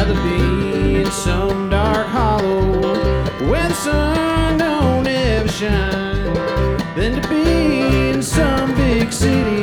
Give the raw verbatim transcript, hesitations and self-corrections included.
rather be in some dark hollow where the sun don't ever shine than to be in some big city